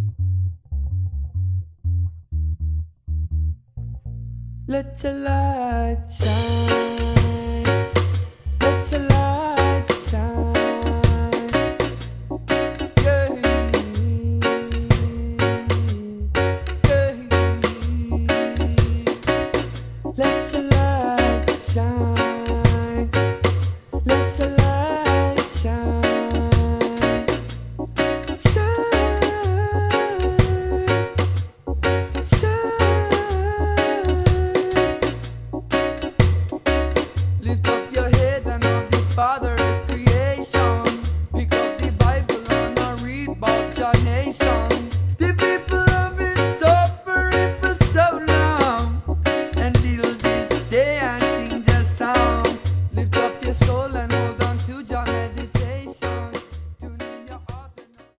Let your light shine. Let your light shine. Yeah. Yeah. Let your light shine. Let your light shine. Shine. Shine. Lift up your head and know the Father is creation. Pick up the Bible and read about your nation.